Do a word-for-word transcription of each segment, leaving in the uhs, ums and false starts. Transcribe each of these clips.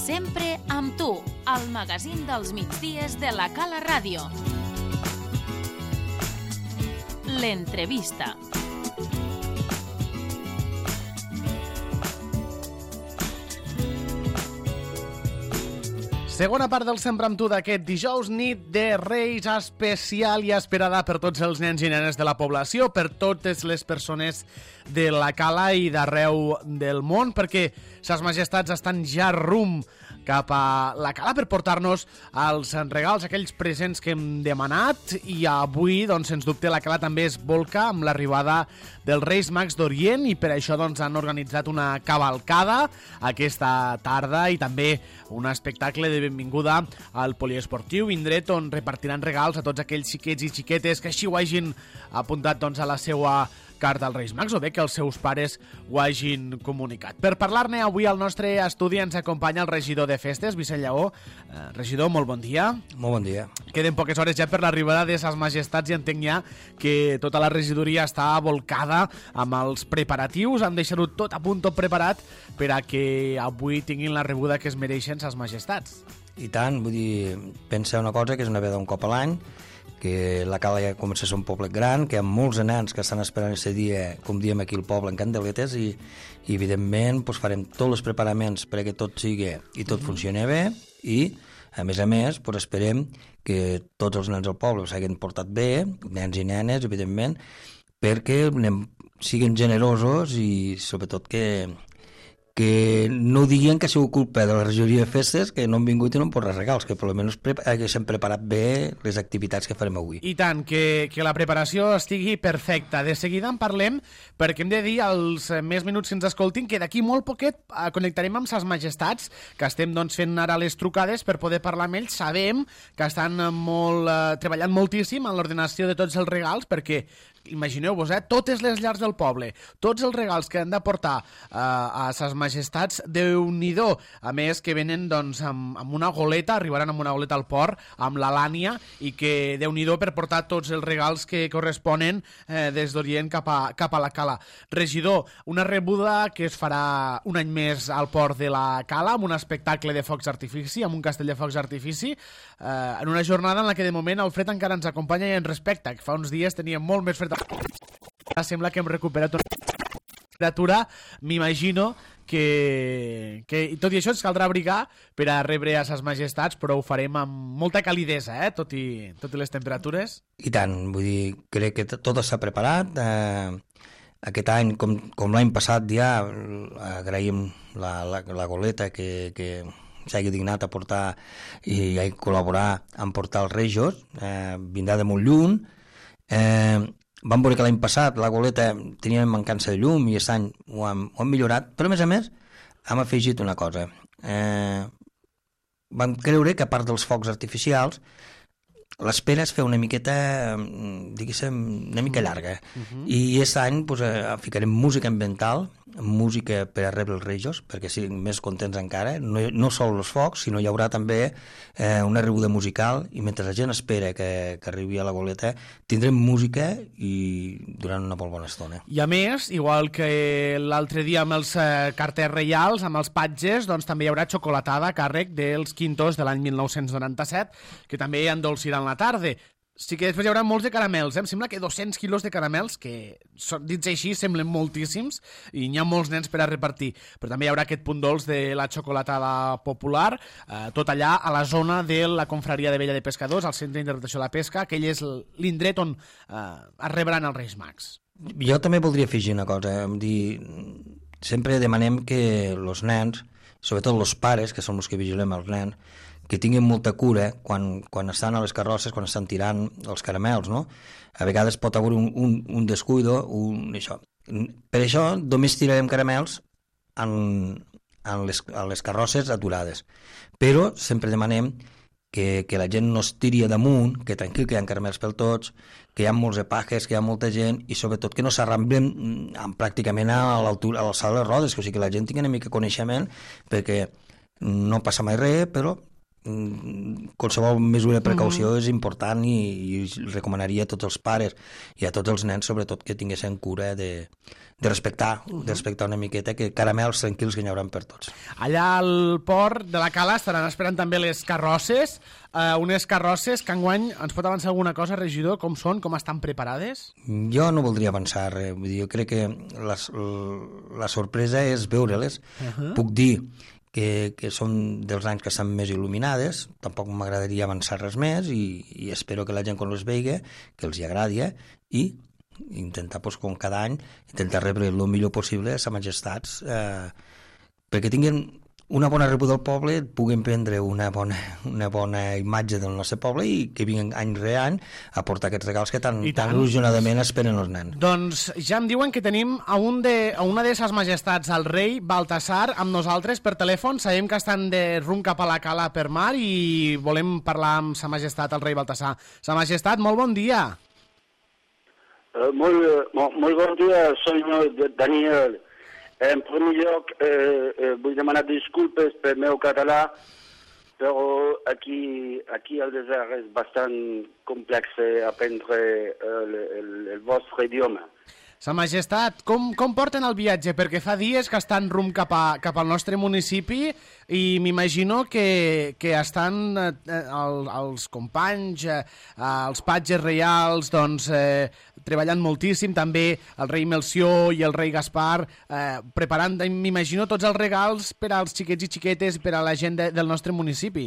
Sempre amb tu, al magazín dels migdies de la Cala Ràdio. L'entrevista. Segona part del Sempre amb tu d'aquest dijous, nit de Reis especial i esperada per tots els nens i nenes de la població, per totes les persones de la Cala i d'arreu del món, perquè Ses Majestats estan ja rum cap a la Cala per portar-nos els regals, aquells presents que hem demanat, i avui, doncs, sens dubte, la Cala també es volca amb l'arribada dels Reis Mags d'Orient i per això doncs, han organitzat una cavalcada aquesta tarda i també un espectacle de benvinguda al poliesportiu, indret on repartiran regals a tots aquells xiquets i xiquetes que així ho hagin apuntat doncs, a la seva carta als Reis Mags o bé que els seus pares ho hagin comunicat. Per parlar-ne avui al nostre estudi ens acompanya el regidor de festes, Vicent Lleó. Eh, regidor, molt bon dia. Molt bon dia. Queden poques hores ja per l'arribada de Ses Majestats i entenc ja que tota la regidoria està volcada amb els preparatius, han deixat-ho tot a punt, tot preparat per a que avui tinguin la rebuda que es mereixen Ses Majestats. I tant, vull dir, pensa una cosa que és una vegada un cop a l'any, que la Cala ja comença a ser un poble gran, que hi ha molts nens que estan esperant aquest dia, com diem aquí al poble, en candeletes, i, i evidentment doncs, farem tots els preparaments perquè tot sigui i tot funcioni bé, i a més a més doncs, esperem que tots els nens del poble s'hagin portat bé, nens i nenes, evidentment, perquè anem, siguin generosos i sobretot que que no diguen que ha sigut culpa de la regidoria de festes que no han vingut i no han portat regals, que per almenys haguessin preparat bé les activitats que farem avui. I tant, que, que la preparació estigui perfecta. De seguida en parlem, perquè hem de dir als més minuts que ens escoltin que d'aquí molt poquet connectarem amb Ses Majestats, que estem doncs, fent ara les trucades per poder parlar amb ells. Sabem que estan molt, eh, treballant moltíssim en l'ordenació de tots els regals, perquè imagineu-vos, eh, totes les llars del poble, tots els regals que han de portar eh, a Ses Majestats, Déu-n'hi-do. A més, que venen doncs, amb, amb una goleta, arribaran amb una goleta al port, amb la Lània, i que Déu-n'hi-do per portar tots els regals que corresponen eh, des d'Orient cap a, cap a la Cala. Regidor, una rebuda que es farà un any més al port de la Cala, amb un espectacle de focs d'artifici, amb un castell de focs d'artifici, eh, en una jornada en la que de moment el fred encara ens acompanya i ens respecta, que fa uns dies teníem molt més fred. Sembla que hem recuperat una temperatura, m'imagino que, que tot i això ens caldrà abrigar per a rebre a Ses Majestats, però ho farem amb molta calidesa, eh? tot, i, tot i les temperatures. I tant, vull dir, crec que tot està preparat. Eh, aquest any, com, com l'any passat ja, agraïm la, la, la goleta que, que s'hagi dignat a portar i a col·laborar en portar els Rejos, eh, vindrà de molt lluny. Eh, vam veure que l'any passat la goleta tenia mancança de llum i aquest any ho hem, ho hem millorat, però a més a més hem afegit una cosa. Eh, vam creure que a part dels focs artificials l'espera es fa una miqueta, diguéssim, una mica llarga. Uh-huh. I aquest any pues, eh, ficarem música ambiental, música per a rebre els Rejos, perquè siguin més contents encara. No, no sol els focs, sinó hi haurà també eh, una rebuda musical, i mentre la gent espera que, que arribi a la goleta, tindrem música i durant una molt bona estona. I a més, igual que l'altre dia amb els eh, carters reials, amb els patges, doncs també hi haurà xocolatada a càrrec dels Quintos de l'any mil nou-cents noranta-set, que també endolciran la tarda. Sí que després hi haurà molts de caramels, eh? Em sembla que dos-cents quilos de caramels, que dits així semblen moltíssims, i n'hi ha molts nens per a repartir. Però també hi haurà aquest punt dolç de la xocolatada popular, eh, tot allà a la zona de la Confraria de Vella de Pescadors, al Centre d'Interpretació de la Pesca, aquell és l'indret on eh, es rebran els Reis Mags. Jo també voldria afegir una cosa, em dir, sempre demanem que els nens, sobretot els pares, que són els que vigilem els nens, que tinguin molta cura quan, quan estan a les carrosses, quan estan tirant els caramels, no? A vegades pot haver un, un, un descuido, un, això. Per això només tirarem caramels en, en, les, en les carrosses aturades. Però sempre demanem que, que la gent no es tiri damunt, que tranquil, que hi ha caramels per tots, que hi ha molts epajes, que hi ha molta gent, i sobretot que no s'arramblem pràcticament a l'altura, a l'alçada de les rodes, que, o sigui, que la gent tingui una mica coneixement, perquè no passa mai res, però qualsevol mesura de precaució mm-hmm. és important i, i recomanaria a tots els pares i a tots els nens, sobretot, que tinguessin cura de, de respectar, uh-huh. de respectar una miqueta, que caramels tranquils que n'hi haurà per tots. Allà al port de la Cala estaran esperant també les carrosses, eh, unes carrosses que enguany ens pot avançar alguna cosa, regidor? Com són? Com estan preparades? Jo no voldria avançar res, vull dir, jo crec que la, la sorpresa és veure-les. Uh-huh. Puc dir que, que són dels anys que estan més il·luminades, tampoc m'agradaria avançar res més i, i espero que la gent quan les vegi, que els hi agradi, eh? I intentar, doncs, com cada any, intentar rebre el millor possible a sa majestats, eh, perquè tinguin una bona rebuda al poble, puguin prendre una bona, una bona imatge del nostre poble i que vinguin any rere any a portar aquests regals que tan, tan il·lusionadament esperen els nens. Doncs ja em diuen que tenim a, un de, a una de ses majestats, el rei Baltasar, amb nosaltres per telèfon. Sabem que estan de rumb cap a la Cala per mar i volem parlar amb sa majestat, el rei Baltasar. Sa majestat, molt bon dia. Uh, molt, molt, molt bon dia, senyor Daniel. En primer lloc, eh, eh, vull demanar disculpes pel meu català, però aquí, aquí al desert és bastant complex aprendre el, el, el vostre idioma. Sa majestat, com, com porten el viatge? Perquè fa dies que estan rumb cap, a, cap al nostre municipi i m'imagino que, que estan eh, el, els companys, eh, els patges reials, doncs, eh, treballant moltíssim, també el rei Melcior i el rei Gaspar, eh, preparant, m'imagino, tots els regals per als xiquets i xiquetes, per a la gent de, del nostre municipi.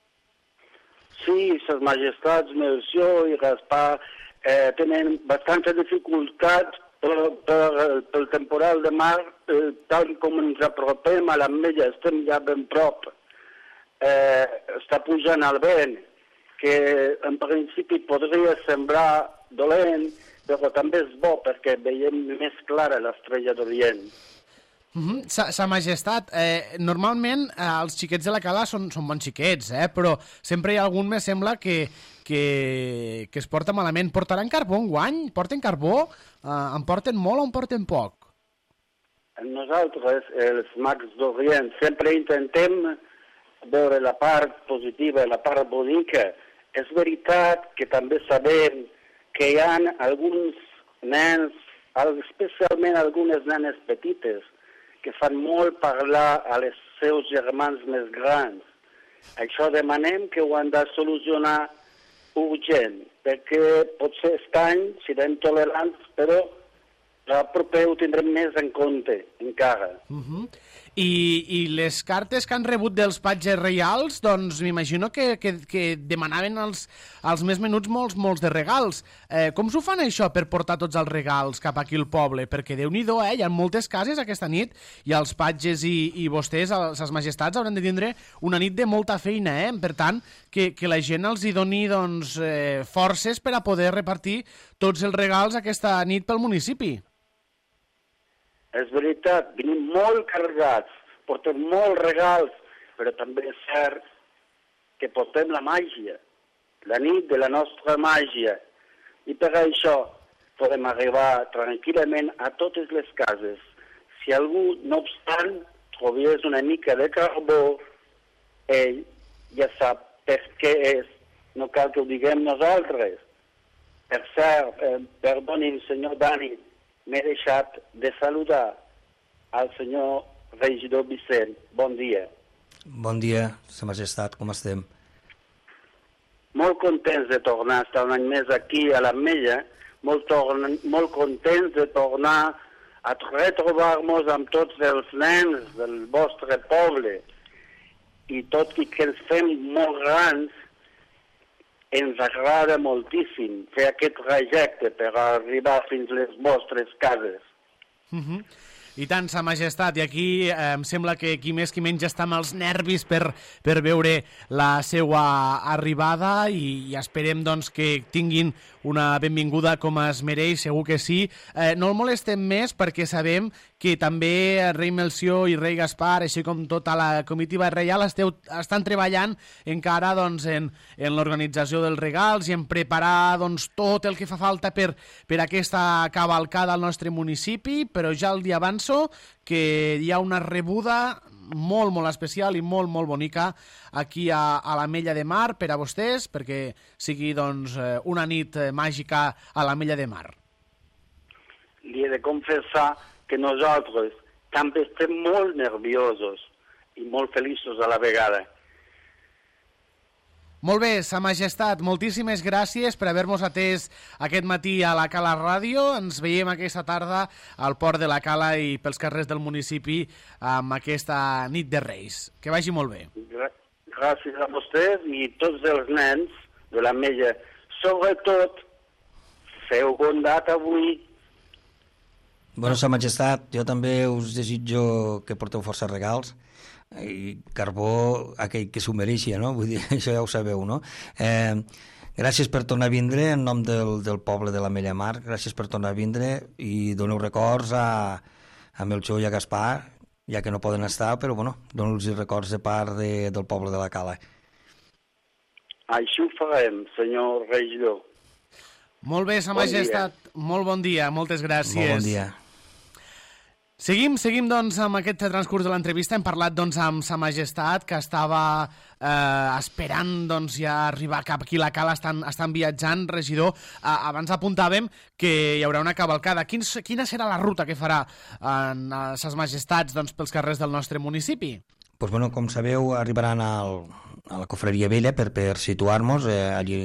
Sí, ses majestats Melcior i Gaspar eh, tenen bastanta dificultat per, per, pel temporal de mar, eh, tal com ens apropem a l'Ametlla, estem ja ben prop. Eh, està pujant el vent, que en principi podria semblar dolent, però també és bo perquè veiem més clara l'estrella d'Orient. Mm-hmm. Sa, sa majestat, eh, normalment eh, els xiquets de la Cala són, són bons xiquets, eh, però sempre hi ha algun, me sembla, que, que, que es porta malament. Portaran carbó enguany? Porten carbó? Eh, en porten molt o en porten poc? Nosaltres, els mags d'Orient, sempre intentem veure la part positiva, la part bonica. És veritat que també sabem que hi ha alguns nens, especialment algunes nenes petites, que fan molt parlar a les seus germans més grans. Això demanem que ho han de solucionar urgent, perquè potser aquest any serem tolerants, però el proper ho tindrem més en compte, encara. Uh-huh. I, I les cartes que han rebut dels patges reials, doncs m'imagino que, que, que demanaven als, als més menuts molts, molts de regals. Eh, com s'ho fan això per portar tots els regals cap aquí al poble? Perquè Déu-n'hi-do, eh? Hi ha moltes cases aquesta nit i els patges i, i vostès, les majestats, hauran de tindre una nit de molta feina, eh? Per tant, que, que la gent els hi doni doncs, eh, forces per a poder repartir tots els regals aquesta nit pel municipi. És veritat, venim molt carregats, portem molts regals, però també és cert que portem la màgia, la nit de la nostra màgia. I per això podem arribar tranquil·lament a totes les cases. Si algú, no obstant, trobés una mica de carbó, ell ja sap per què és, no cal que ho diguem nosaltres. Per cert, eh, perdoni'm, senyor Dani, m'he deixat de saludar al senyor regidor Vicent. Bon dia. Bon dia, sa majestat, com estem? Molt contents de tornar a estar un any més aquí a l'Ametlla, molt, torn... molt contents de tornar a retrobar-nos amb tots els nens del vostre poble. I tot i que ens fem molt grans, ens agrada moltíssim fer aquest trajecte per arribar fins a les vostres cases. Mm-hmm. I tant, sa majestat, i aquí eh, em sembla que qui més qui menys està amb els nervis per, per veure la seva arribada i, i esperem doncs, que tinguin una benvinguda com es mereix, segur que sí. Eh, no el molestem més perquè sabem que també rei Melcior i rei Gaspar, així com tota la comitiva reial, esteu, estan treballant encara doncs, en, en l'organització dels regals i en preparar doncs, tot el que fa falta per, per aquesta cavalcada al nostre municipi, però ja el dia avanço que hi ha una rebuda molt, molt especial i molt, molt bonica aquí a, a l'Ametlla de Mar per a vostès, perquè sigui doncs, una nit màgica a l'Ametlla de Mar. Li he de confessar que nosaltres també estem molt nerviosos i molt feliços a la vegada. Molt bé, Sa Majestat, moltíssimes gràcies per haver-nos atès aquest matí a la Cala Ràdio. Ens veiem aquesta tarda al Port de la Cala i pels carrers del municipi amb aquesta nit de Reis. Que vagi molt bé. Gràcies a vostès i tots els nens de l'Ametlla. Sobretot, feu bondat avui. Bueno, Sa Majestat, jo també us desitjo que porteu força regals i carbó aquell que s'ho mereixia, no? Vull dir, això ja ho sabeu, no? Eh, gràcies per tornar a vindre en nom del, del poble de l'Ametlla Mar, gràcies per tornar a vindre i doneu records a, a Melchor i a Gaspar, ja que no poden estar, però bueno, doneu-los records de part de, del poble de la Cala. Així ho farem, senyor regidor. Molt bé, Sa Majestat, bon molt bon dia, moltes gràcies. Molt bon dia. Seguim, seguim doncs amb aquest transcurs de l'entrevista. Hem parlat doncs amb Sa Majestat, que estava eh, esperant doncs ja arribar cap aquí a la Cala, estan, estan viatjant, regidor. Eh, abans apuntàvem que hi haurà una cavalcada. Quin, quina serà la ruta que farà en eh, Ses Majestats doncs, pels carrers del nostre municipi? Pues bueno, com sabeu, arribaran al, a la Cofreria Vella per, per situar-nos eh, allí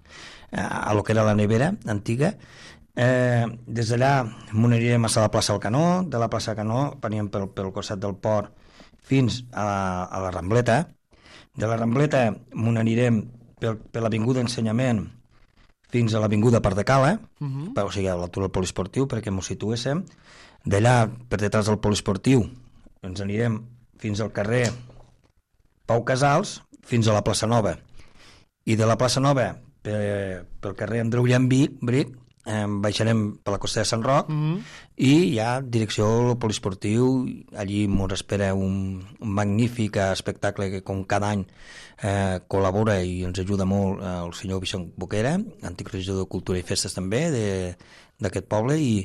a lo que era la nevera antiga. Eh, des d'allà m'ho anirem a la plaça del Canó, de la plaça del Canó veníem pel, pel costat del port fins a la, a la Rambleta, de la Rambleta m'ho anirem per, per l'avinguda Ensenyament fins a l'avinguda Parc de Cala, uh-huh. o sigui a l'altura del poliesportiu perquè m'ho situéssim, d'allà per detrás del poliesportiu ens anirem fins al carrer Pau Casals fins a la plaça Nova i de la plaça Nova per, pel carrer Andreu Llambí Bric Eh, baixarem per la costa de Sant Roc mm-hmm. i ja direcció al poliesportiu, allí ens espera un, un magnífic espectacle que com cada any eh, col·labora i ens ajuda molt eh, el senyor Vicent Boquera, antic regidor de Cultura i Festes també d'aquest poble i,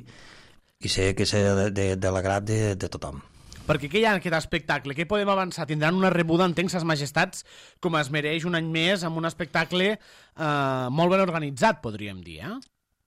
i sé que és de, de, de l'agrat de, de tothom. Perquè què hi ha en aquest espectacle? Què podem avançar? Tindran una rebuda, entenc, Ses Majestats, com es mereix un any més, amb un espectacle eh, molt ben organitzat, podríem dir, eh?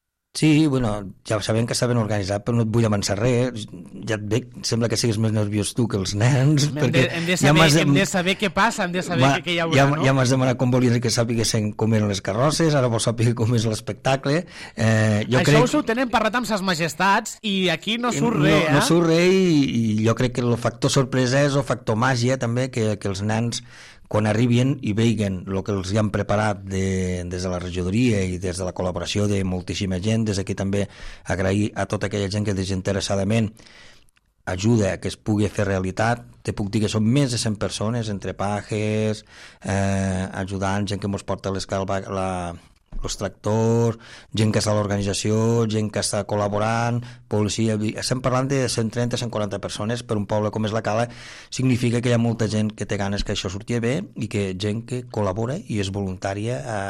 Sí, bueno, ja sabem que està ben organitzat, però no et vull avançar res. Ja et veig, sembla que siguis més nerviós tu que els nens. Hem de, hem de, saber, ja hem de saber què passa, hem de saber ma, què hi haurà, ja, no? Ja m'has demanat com volies que sàpiguessin com eren les carrosses, ara vols saber com és l'espectacle. Eh, jo Això crec... us ho tenen parlat amb Ses Majestats i aquí no surt no, res, eh? No surt res i, i jo crec que el factor sorpresa és el factor màgia també, que, que els nens quan arribin i veiguen el que els hi han preparat de, des de la regidoria i des de la col·laboració de moltíssima gent, des d'aquí també agrair a tota aquella gent que desinteressadament ajuda a que es pugui fer realitat. Te puc dir que són més de cent persones, entre pajes, eh, ajudants, gent que ens porta l'escalva, la, els tractors, gent que està a l'organització, gent que està col·laborant, policia... Estem parlant de cent trenta a cent quaranta persones per un poble com és la Cala. Significa que hi ha molta gent que té ganes que això surti bé i que gent que col·labora i és voluntària a,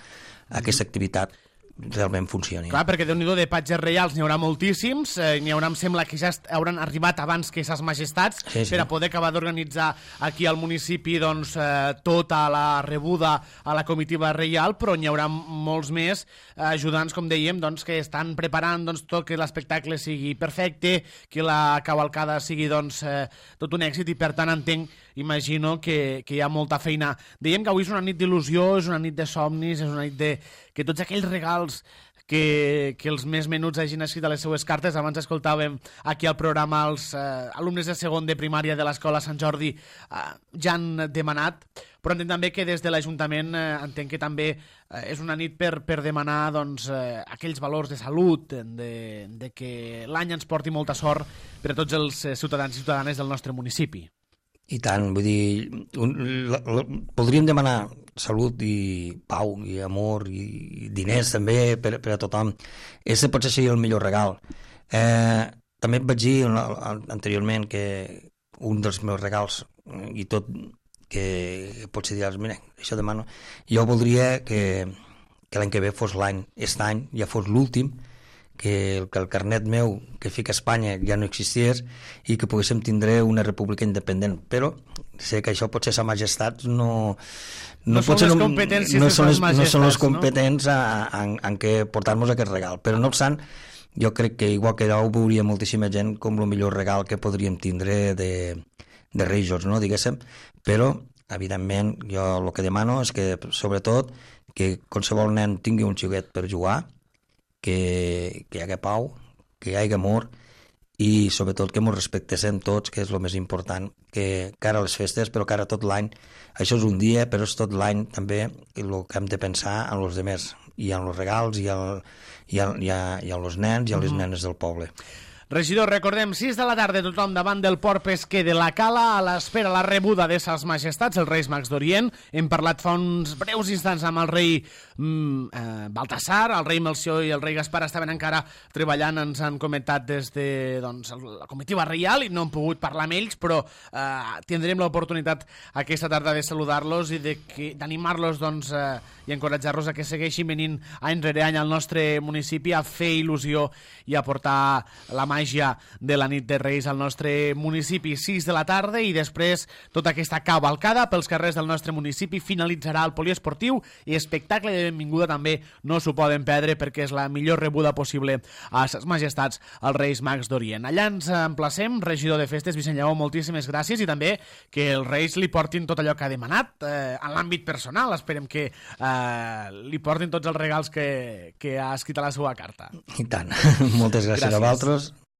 a aquesta activitat realment funcioni. Clar, perquè Déu-n'hi-do de patges reials n'hi haurà moltíssims, eh, n'hi haurà, em sembla, que ja hauran arribat abans que Ses Majestats, sí, sí. per a poder acabar d'organitzar aquí al municipi doncs, eh, tota la rebuda a la comitiva reial, però n'hi haurà molts més eh, ajudants, com dèiem, doncs, que estan preparant doncs, tot que l'espectacle sigui perfecte, que la cavalcada sigui doncs, eh, tot un èxit i per tant entenc, imagino que, que hi ha molta feina. Dèiem que avui és una nit d'il·lusió, és una nit de somnis, és una nit de que tots aquells regals que, que els més menuts hagin escrit a les seues cartes. Abans escoltàvem aquí al programa els eh, alumnes de segon de primària de l'Escola Sant Jordi eh, ja han demanat, però entenc també que des de l'Ajuntament eh, entenc que també eh, és una nit per, per demanar doncs, eh, aquells valors de salut, de, de que l'any ens porti molta sort per a tots els ciutadans i ciutadanes del nostre municipi. I tant, vull dir, un, la, la, podríem demanar salut i pau i amor i diners també per, per a tothom. Ese potser sigui el millor regal. Eh, també et vaig dir anteriorment que un dels meus regals i tot que potser diràs, mira, això demano, jo voldria que, que l'any que ve fos l'any, aquest any ja fos l'últim que el, que el carnet meu que fica a Espanya ja no existís i que poguéssim tindre una república independent, però sé que això potser sa majestat no... No, no són les no, competències no de són ses les, majestats, no són les no? competents a, a, en, en què portar-nos aquest regal, però no obstant jo crec que igual que ho veuria moltíssima gent com el millor regal que podríem tindre de, de Reis, no, diguéssim, però evidentment jo el que demano és que sobretot que qualsevol nen tingui un xiuet per jugar, que, que hi hagi pau, que hi hagi amor i sobretot que ens respectéssim tots, que és el més important, que cara a les festes, però cara a tot l'any. Això és un dia, però és tot l'any també el que hem de pensar en els altres, i en els regals, i, el, i, el, i, a, i a els nens i a les nenes del poble. Regidor, recordem, sis de la tarda tothom davant del port pesquer de la Cala a l'espera la rebuda de ses majestats, els Reis Mags d'Orient. Hem parlat fa uns breus instants amb el rei mm, eh, Baltasar, el rei Melcior i el rei Gaspar estaven encara treballant, ens han comentat des de doncs, la comitiva reial i no hem pogut parlar amb ells, però eh, tindrem l'oportunitat aquesta tarda de saludar-los i d'animar-los doncs, eh, i encoratjar-los a que segueixin venint any rere any al nostre municipi a fer il·lusió i a portar la màgia de la nit de Reis al nostre municipi. Sis de la tarda i després tota aquesta cavalcada pels carrers del nostre municipi finalitzarà el poliesportiu i espectacle de benvinguda també no s'ho poden perdre perquè és la millor rebuda possible a ses majestats els Reis Mags d'Orient. Allà ens emplacem, regidor de festes Vicent Lleó, moltíssimes gràcies i també que els Reis li portin tot allò que ha demanat eh, en l'àmbit personal, esperem que eh, li portin tots els regals que, que ha escrit a la seva carta. I tant, moltes gràcies, gràcies. a vosaltres